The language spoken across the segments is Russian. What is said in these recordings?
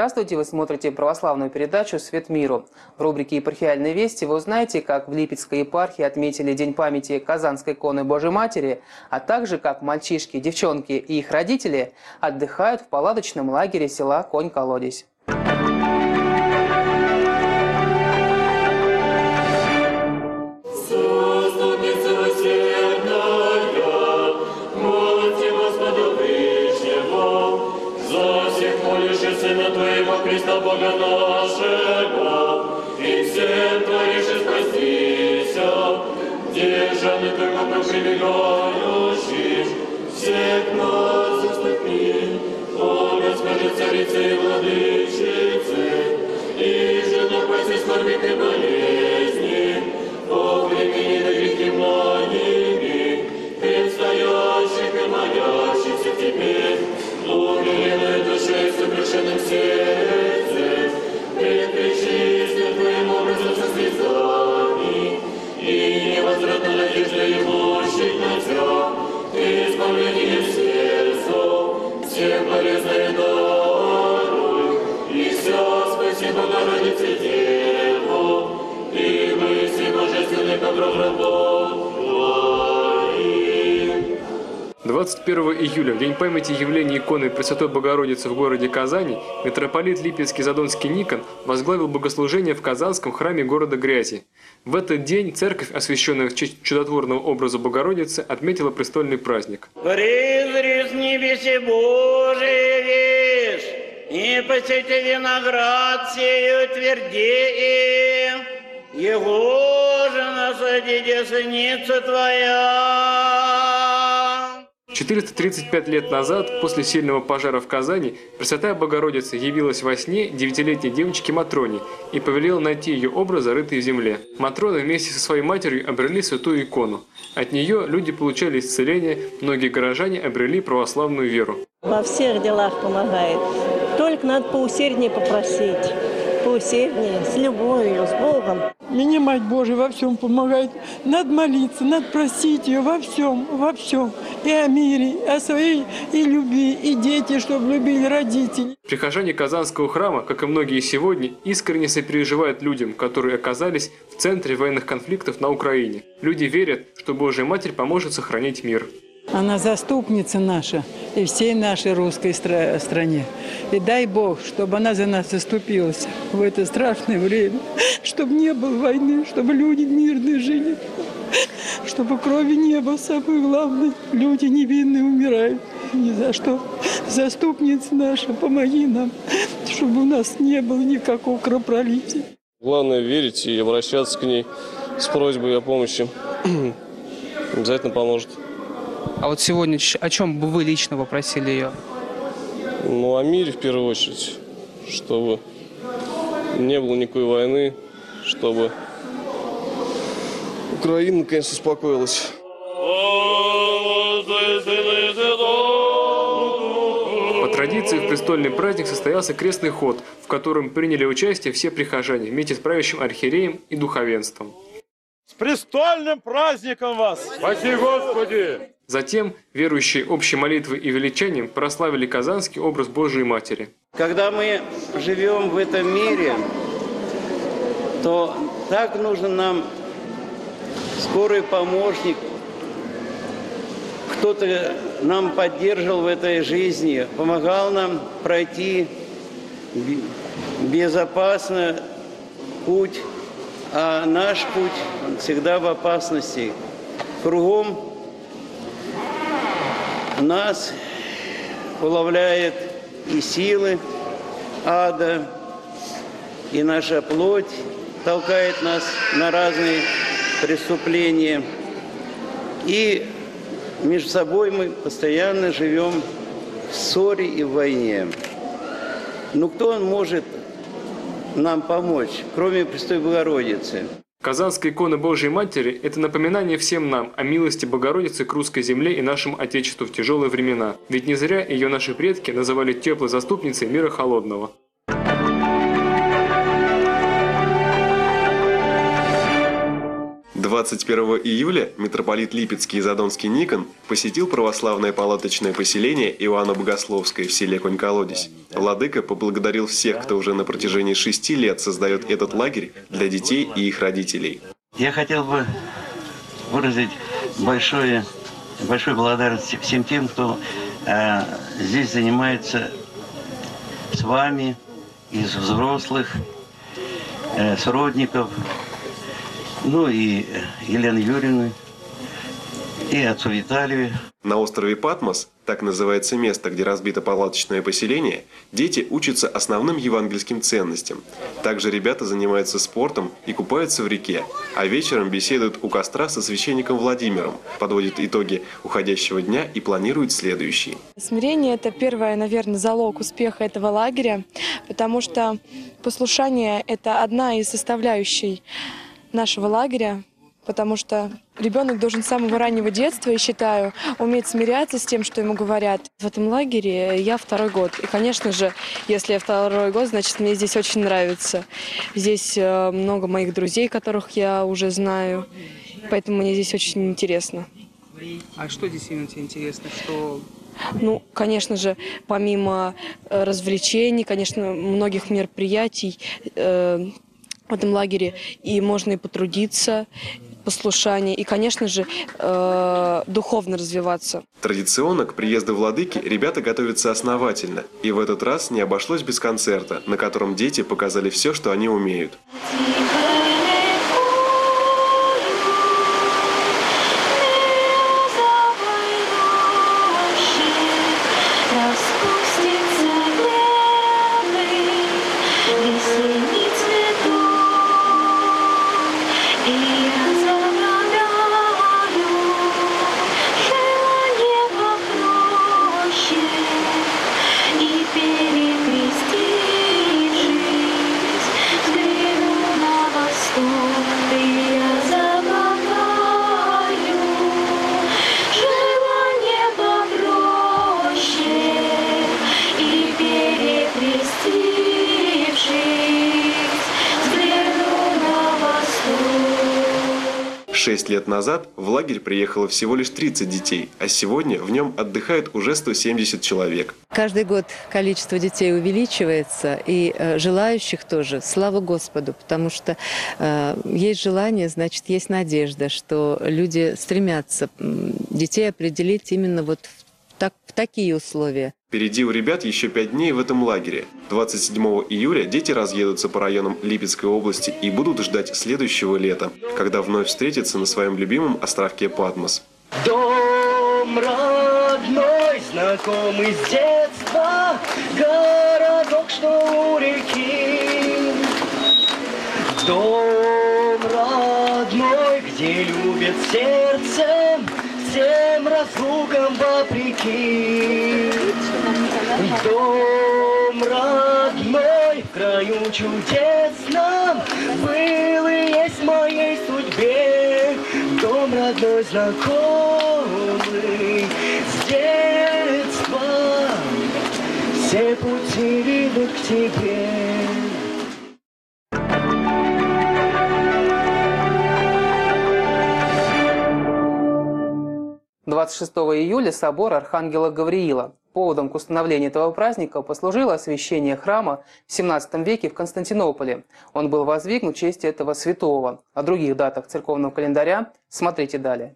Здравствуйте, вы смотрите православную передачу «Свет миру». В рубрике «Епархиальные вести» вы узнаете, как в Липецкой епархии отметили День памяти Казанской иконы Божьей Матери, а также как мальчишки, девчонки и их родители отдыхают в палаточном лагере села Конь-Колодезь. Христа Бога нашего, и всем творишь спастися, держаны только прибегающих, всех нас заступи, о Господи, царице и владычице, и же напаси скорбих и болезни, о времени на грехи многими, предстоящих и молящихся теперь, умеренной душой совершенным сердцем, пред пречистым Твоим образом со слезами, и невозвратно надежда и мощь на Тебя, и избавление сердцу, всем полезное даруй, и все спаси Богородице Деву, и мысли божественной покров рабов Твоих. 21 июля, в день памяти явления иконы Пресвятой Богородицы в городе Казани, митрополит Липецкий Задонский Никон возглавил богослужение в Казанском храме города Грязи. В этот день церковь, освященная в честь чудотворного образа Богородицы, отметила престольный праздник. «Призри с небеси Божий вещь, и посети виноград сею твердее, его же насади десница Твоя». 435 лет назад, после сильного пожара в Казани, Пресвятая Богородица явилась во сне 9-летней девочке Матроне и повелела найти ее образ, зарытый в земле. Матрона вместе со своей матерью обрели святую икону. От нее люди получали исцеление, многие горожане обрели православную веру. Во всех делах помогает. Только надо поусерднее попросить. Поусерднее, с любовью, с Богом. Мне Мать Божия во всем помогает. Надо молиться, надо просить ее во всем, во всем. И о мире, и о своей и любви, и дети, чтобы любили родителей. Прихожане Казанского храма, как и многие сегодня, искренне сопереживают людям, которые оказались в центре военных конфликтов на Украине. Люди верят, что Божья Матерь поможет сохранить мир. Она заступница наша и всей нашей русской стране. И дай Бог, чтобы она за нас заступилась в это страшное время, чтобы не было войны, чтобы люди мирно жили, чтобы крови не было, самое главное. Люди невинные умирают ни за что. Заступница наша, помоги нам, чтобы у нас не было никакого кровопролития. Главное верить и обращаться к ней с просьбой о помощи. Обязательно поможет. А вот сегодня о чем бы вы лично попросили ее? Ну, о мире в первую очередь, чтобы не было никакой войны, чтобы Украина, наконец, успокоилась. По традиции в престольный праздник состоялся крестный ход, в котором приняли участие все прихожане вместе с правящим архиереем и духовенством. С престольным праздником вас! Спаси Господи! Затем верующие общей молитвой и величанием прославили казанский образ Божией Матери. Когда мы живем в этом мире, то так нужен нам скорый помощник. Кто-то нам поддерживал в этой жизни, помогал нам пройти безопасно путь, а наш путь он всегда в опасности. Кругом нас уловляет и силы ада, и наша плоть толкает нас на разные преступления. И между собой мы постоянно живем в ссоре и в войне. Но кто может нам помочь, кроме Престой Богородицы? Казанская икона Божьей Матери – это напоминание всем нам о милости Богородицы к русской земле и нашему Отечеству в тяжелые времена. Ведь не зря ее наши предки называли теплой заступницей мира холодного. 21 июля митрополит Липецкий и Задонский Никон посетил православное палаточное поселение Иоанно-Богословское в селе Конь-Колодезь. Владыка поблагодарил всех, кто уже на протяжении 6 лет создает этот лагерь для детей и их родителей. Я хотел бы выразить большую благодарность всем тем, кто здесь занимается с вами, из взрослых, сродников, ну и Елены Юрьевны, и отцу Виталию. На острове Патмос, так называется место, где разбито палаточное поселение, дети учатся основным евангельским ценностям. Также ребята занимаются спортом и купаются в реке, а вечером беседуют у костра со священником Владимиром, подводят итоги уходящего дня и планируют следующий. Смирение – это первый, наверное, залог успеха этого лагеря, потому что послушание – это одна из составляющих нашего лагеря. Потому что ребенок должен с самого раннего детства, я считаю, уметь смиряться с тем, что ему говорят. В этом лагере я 2-й год. И, конечно же, если я 2-й год, значит, мне здесь очень нравится. Здесь много моих друзей, которых я уже знаю. Поэтому мне здесь очень интересно. А что здесь именно тебе интересно? Что... Ну, конечно же, помимо развлечений, конечно, многих мероприятий в этом лагере, и можно и потрудиться, послушание, и, конечно же, духовно развиваться. Традиционно к приезду владыки ребята готовятся основательно. И в этот раз не обошлось без концерта, на котором дети показали все, что они умеют. Шесть лет назад в лагерь приехало всего лишь 30 детей, а сегодня в нем отдыхают уже 170 человек. Каждый год количество детей увеличивается, и желающих тоже. Слава Господу, потому что есть желание, значит, есть надежда, что люди стремятся детей определить именно вот в такие условия. Впереди у ребят еще 5 дней в этом лагере. 27 июля дети разъедутся по районам Липецкой области и будут ждать следующего лета, когда вновь встретятся на своем любимом островке Патмос. Дом родной, знакомый с детства, городок, что у реки. Дом родной, где любят сердцем, всем разлукам вопреки. Дом родной, в краю чудесном, был и есть в моей судьбе. Дом родной, знакомый с детства, все пути ведут к тебе. 26 июля собор Архангела Гавриила. Поводом к установлению этого праздника послужило освящение храма в 17 веке в Константинополе. Он был воздвигнут в честь этого святого. О других датах церковного календаря смотрите далее.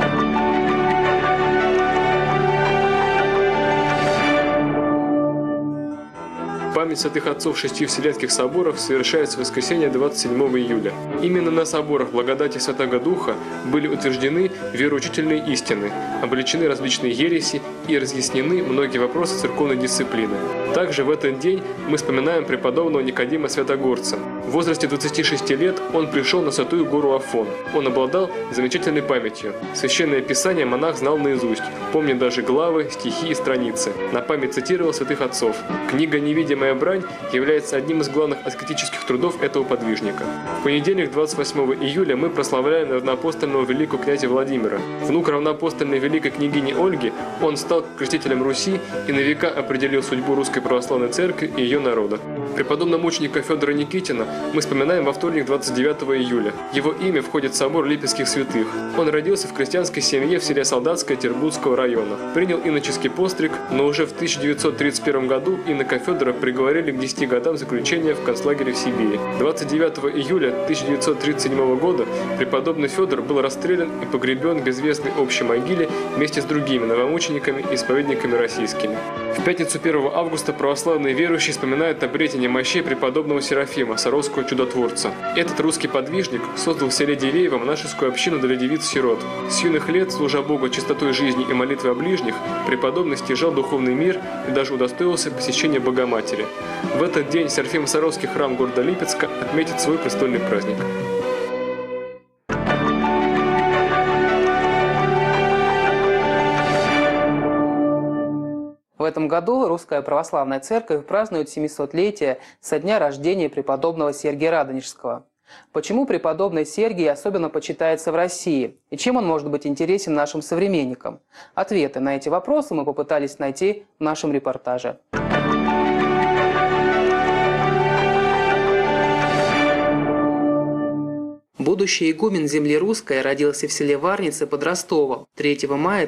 Память святых отцов 6 Вселенских соборов совершается в воскресенье 27 июля. Именно на соборах благодати Святого Духа были утверждены вероучительные истины, обличены различные ереси и разъяснены многие вопросы церковной дисциплины. Также в этот день мы вспоминаем преподобного Никодима Святогорца. В возрасте 26 лет он пришел на святую гору Афон. Он обладал замечательной памятью. Священное Писание монах знал наизусть, помня даже главы, стихи и страницы. На память цитировал святых отцов. Книга «Невидимая брань» является одним из главных аскетических трудов этого подвижника. В понедельник, 28 июля, мы прославляем равноапостольного великого князя Владимира. Внук равноапостольной великой княгини Ольги, он стал крестителем Руси и на века определил судьбу Русской Православной Церкви и ее народа. Преподобного мученика Федора Никитина мы вспоминаем во вторник 29 июля. Его имя входит в собор Липецких святых. Он родился в крестьянской семье в селе Солдатское Тербутского района. Принял иноческий постриг, но уже в 1931 году инока Федора приговорили к 10 годам заключения в концлагере в Сибири. 29 июля 1937 года преподобный Федор был расстрелян и погребен в безвестной общей могиле вместе с другими новомучениками и исповедниками российскими. В пятницу 1 августа православные верующие вспоминают об обретении мощей преподобного Серафима, саровского чудотворца. Этот русский подвижник создал в селе Дивеево монашескую общину для девиц-сирот. С юных лет, служа Богу чистотой жизни и молитвой о ближних, преподобный стяжал духовный мир и даже удостоился посещения Богоматери. В этот день Серафимо-Саровский храм города Липецка отметит свой престольный праздник. В этом году Русская Православная Церковь празднует 700-летие со дня рождения преподобного Сергия Радонежского. Почему преподобный Сергий особенно почитается в России? И чем он может быть интересен нашим современникам? Ответы на эти вопросы мы попытались найти в нашем репортаже. Будущий игумен земли русской родился в селе Варницы под Ростовом 3 мая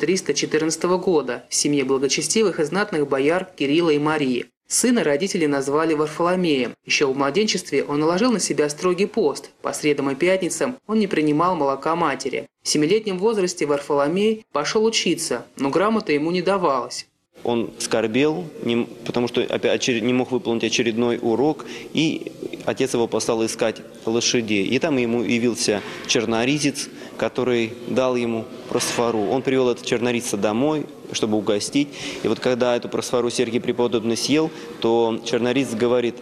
1314 года в семье благочестивых и знатных бояр Кирилла и Марии. Сына родители назвали Варфоломеем. Еще в младенчестве он наложил на себя строгий пост. По средам и пятницам он не принимал молока матери. В 7-летнем возрасте Варфоломей пошел учиться, но грамота ему не давалась. Он скорбел, потому что опять не мог выполнить очередной урок, и отец его послал искать лошадей. И там ему явился черноризец, который дал ему просфору. Он привел этого черноризца домой, чтобы угостить. И вот когда эту просфору Сергий Преподобный съел, то черноризец говорит: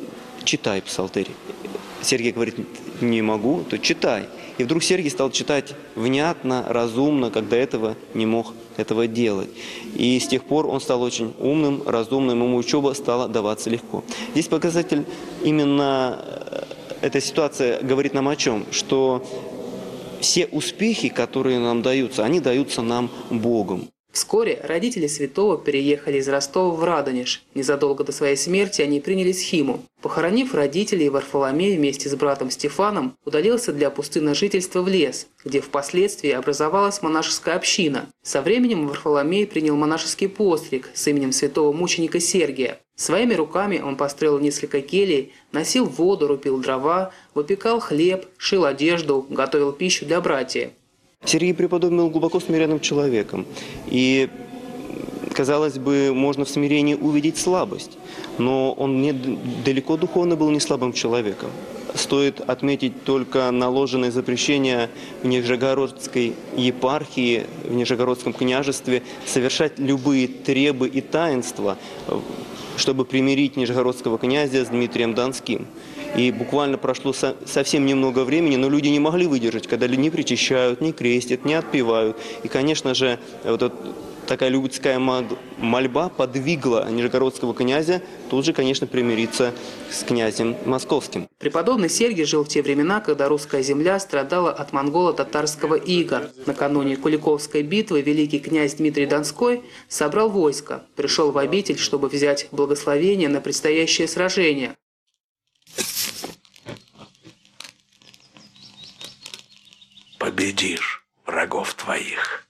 читай псалтырь. Сергий говорит: не могу, то читай. И вдруг Сергий стал читать внятно, разумно, как до этого не мог этого делать. И с тех пор он стал очень умным, разумным, ему учеба стала даваться легко. Здесь показатель, именно эта ситуация говорит нам о чем? Что все успехи, которые нам даются, они даются нам Богом. Вскоре родители святого переехали из Ростова в Радонеж. Незадолго до своей смерти они приняли схиму. Похоронив родителей, Варфоломей вместе с братом Стефаном удалился для пустынного жительства в лес, где впоследствии образовалась монашеская община. Со временем Варфоломей принял монашеский постриг с именем святого мученика Сергия. Своими руками он построил несколько келий, носил воду, рубил дрова, выпекал хлеб, шил одежду, готовил пищу для братьев. Сергий Преподобный был глубоко смиренным человеком. И, казалось бы, можно в смирении увидеть слабость. Но он далеко духовно был не слабым человеком. Стоит отметить только наложенное запрещение в Нижегородской епархии, в Нижегородском княжестве совершать любые требы и таинства, чтобы примирить нижегородского князя с Дмитрием Донским. И буквально прошло совсем немного времени, но люди не могли выдержать, когда не причащают, не крестят, не отпевают. И, конечно же, вот такая людская мольба подвигла нижегородского князя тут же, конечно, примириться с князем московским. Преподобный Сергий жил в те времена, когда русская земля страдала от монголо-татарского ига. Накануне Куликовской битвы великий князь Дмитрий Донской собрал войско, пришел в обитель, чтобы взять благословение на предстоящее сражение. Победишь врагов твоих.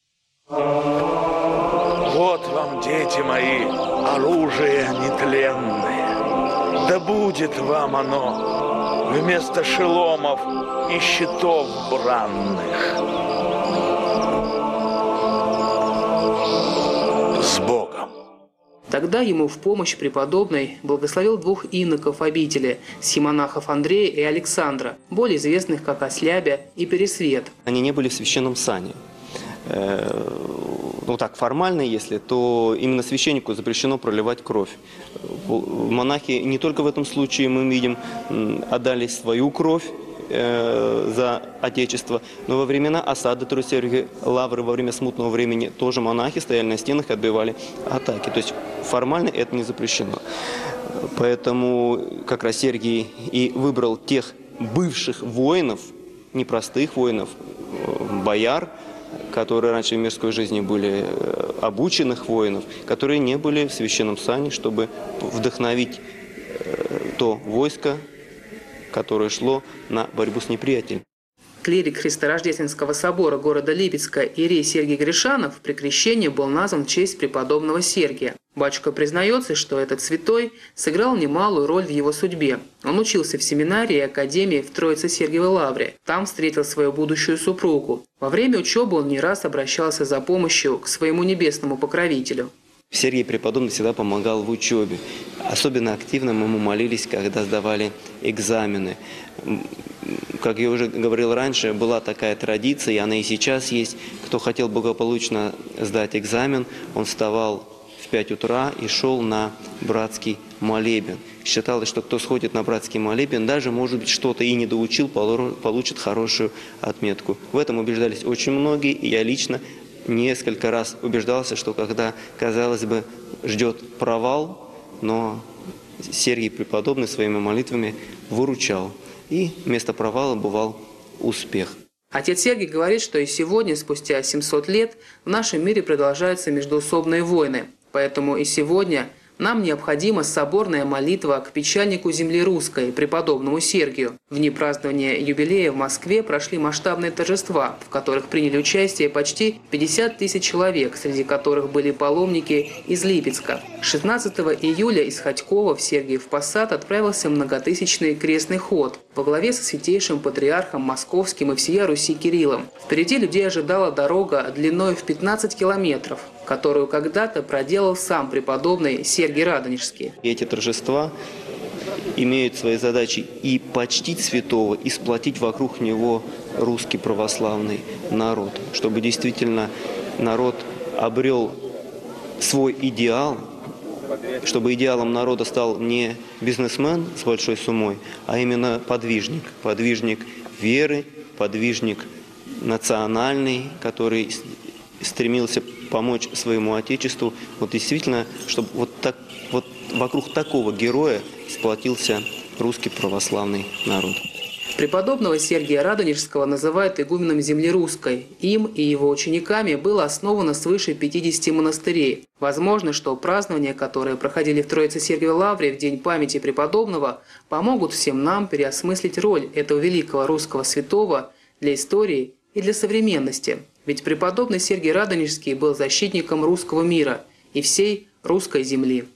Вот вам, дети мои, оружие нетленное. Да будет вам оно вместо шеломов и щитов бранных. С Богом! Тогда ему в помощь преподобный благословил двух иноков обители – схимонахов Андрея и Александра, более известных как Ослябя и Пересвет. Они не были в священном сане. Ну так, формально, если, то именно священнику запрещено проливать кровь. Монахи не только в этом случае, мы видим, отдали свою кровь за Отечество, но во времена осады Троицкой лавры, во время смутного времени, тоже монахи стояли на стенах и отбивали атаки. То есть формально это не запрещено. Поэтому как раз Сергий и выбрал тех бывших воинов, непростых воинов, бояр, которые раньше в мирской жизни были обученных воинов, которые не были в священном сане, чтобы вдохновить то войско которое шло на борьбу с неприятелем. Клирик Христорождественского собора города Липецка Иерей Сергий Гришанов при крещении был назван в честь преподобного Сергия. Батюшка признается, что этот святой сыграл немалую роль в его судьбе. Он учился в семинарии и академии в Троице-Сергиевой Лавре. Там встретил свою будущую супругу. Во время учебы он не раз обращался за помощью к своему небесному покровителю. Сергий Преподобный всегда помогал в учебе. Особенно активно мы ему молились, когда сдавали экзамены. Как я уже говорил раньше, была такая традиция, и она и сейчас есть. Кто хотел благополучно сдать экзамен, он вставал в 5 утра и шел на братский молебен. Считалось, что кто сходит на братский молебен, даже, может быть, что-то и не доучил, получит хорошую отметку. В этом убеждались очень многие, и я лично несколько раз убеждался, что когда, казалось бы, ждет провал, но Сергий Преподобный своими молитвами выручал. И вместо провала бывал успех. Отец Сергий говорит, что и сегодня, спустя 700 лет, в нашем мире продолжаются междоусобные войны. Поэтому и сегодня нам необходима соборная молитва к печальнику земли русской, преподобному Сергию. В дни празднования юбилея в Москве прошли масштабные торжества, в которых приняли участие почти 50 тысяч человек, среди которых были паломники из Липецка. 16 июля из Ходькова в Сергиев Посад отправился многотысячный крестный ход во главе со святейшим патриархом Московским и всея Руси Кириллом. Впереди людей ожидала дорога длиной в 15 километров, которую когда-то проделал сам преподобный Сергий Радонежский. Эти торжества имеют своей задачей и почтить святого, и сплотить вокруг него русский православный народ, чтобы действительно народ обрел свой идеал, чтобы идеалом народа стал не бизнесмен с большой суммой, а именно подвижник. Подвижник веры, подвижник национальный, который стремился помочь своему Отечеству. Вот действительно, чтобы вот вокруг такого героя сплотился русский православный народ. Преподобного Сергия Радонежского называют игуменом земли русской. Им и его учениками было основано свыше 50 монастырей. Возможно, что празднования, которые проходили в Троице-Сергиевой Лавре в день памяти преподобного, помогут всем нам переосмыслить роль этого великого русского святого для истории и для современности. Ведь преподобный Сергий Радонежский был защитником русского мира и всей русской земли.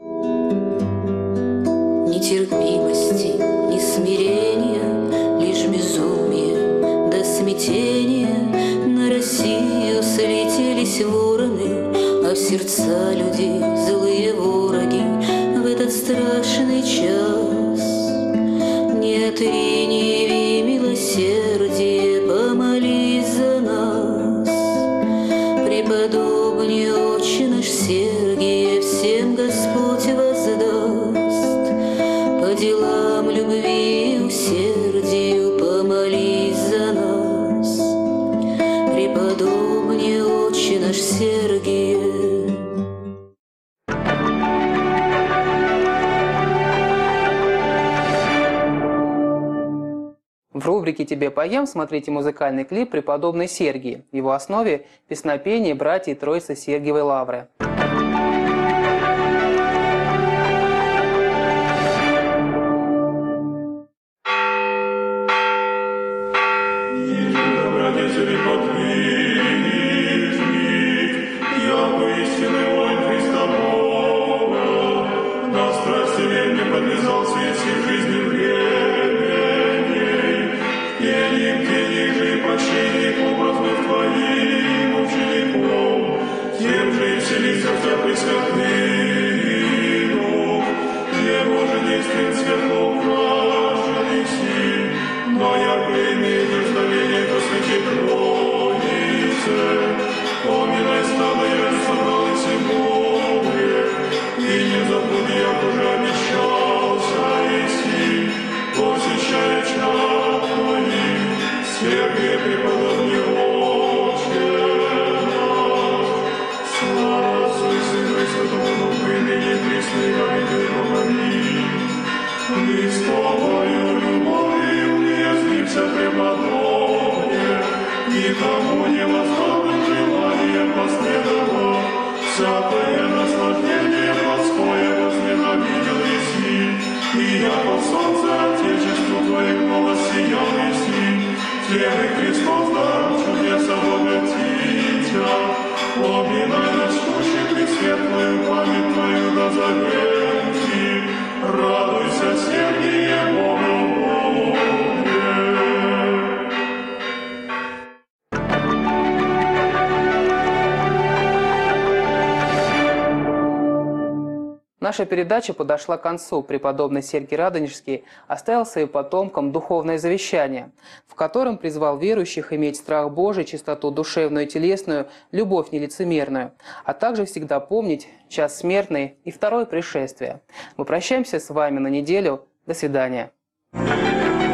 Ни терпимости, ни смирения, лишь безумие до смятения. На Россию слетелись вороны, а в сердца людей злые вороги. В этот страшный час не отри, не яви милосердие, помолись за нас. Преподобный Отче наш Сергия всем Господь воздаст. По делам любви и усердию помолись за нас. Преподобный Отче наш Сергия. В рубрике «Тебе поем» смотрите музыкальный клип «Преподобный Сергий». В его основе песнопение братьев Троицы Сергиевой Лавры. Веселись Наша передача подошла к концу. Преподобный Сергий Радонежский оставил своим потомкам духовное завещание, в котором призвал верующих иметь страх Божий, чистоту душевную и телесную, любовь нелицемерную, а также всегда помнить час смертный и второе пришествие. Мы прощаемся с вами на неделю. До свидания.